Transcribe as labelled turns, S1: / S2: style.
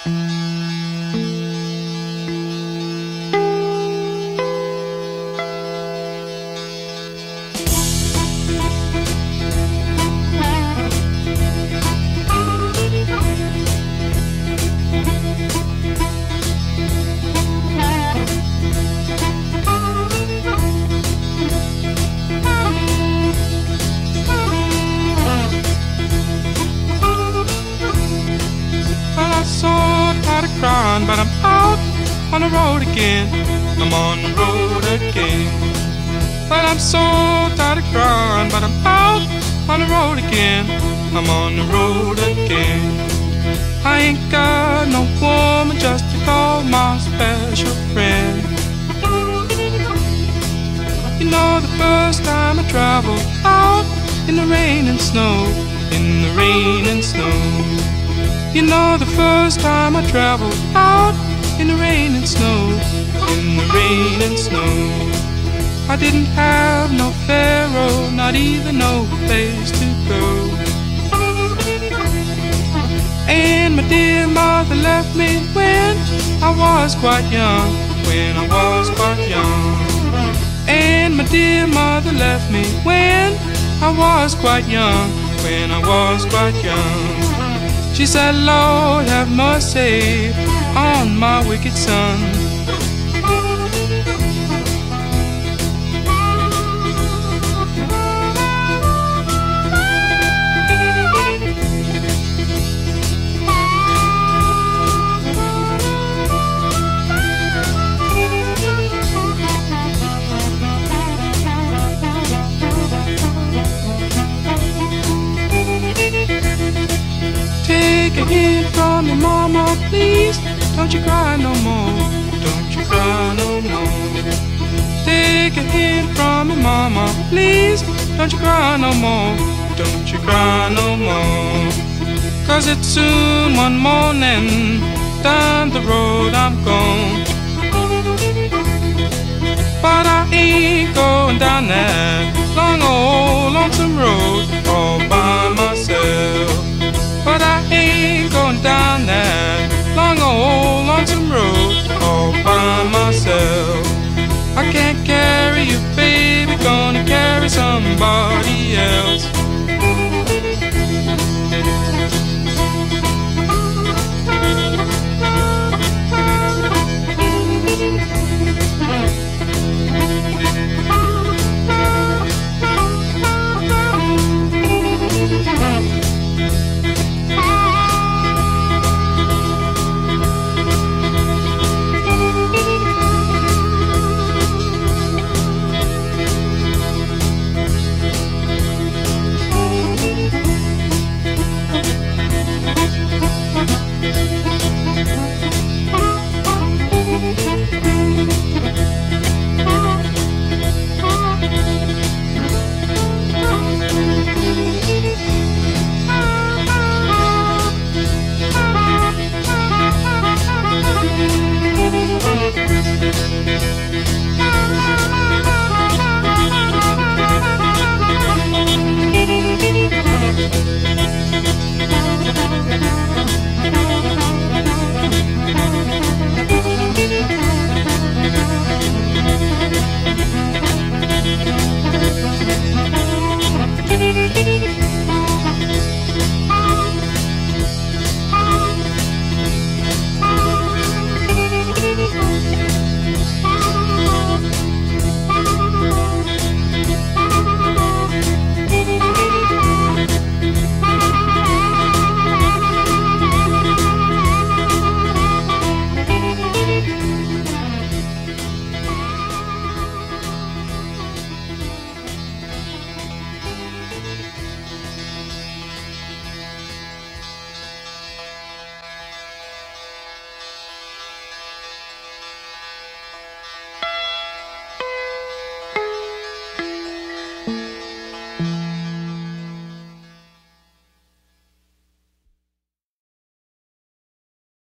S1: But I'm out on the road again. I'm on the road again. But I'm so tired of crying. But I'm out on the road again. I'm on the road again. I ain't got no woman just to call my special friend. You know, the first time I traveled out in the rain and snow, in the rain and snow. You know, the first time I traveled out in the rain and snow, in the rain and snow. I didn't have no pharaoh, not even no place to go. And my dear mother left me when I was quite young, when I was quite young. And my dear mother left me when I was quite young, when I was quite young. She said, Lord, have mercy on my wicked son. Take a hint from your mama, please. Don't you cry no more. Don't you cry no more. Take a hint from your mama, please. Don't you cry no more. Don't you cry no more. 'Cause it's soon one morning. Down the road I'm gone. But I ain't going down that long old lonesome road all by myself. But I ain't going down that long old lonesome road all by myself. I can't carry you, baby, gonna carry somebody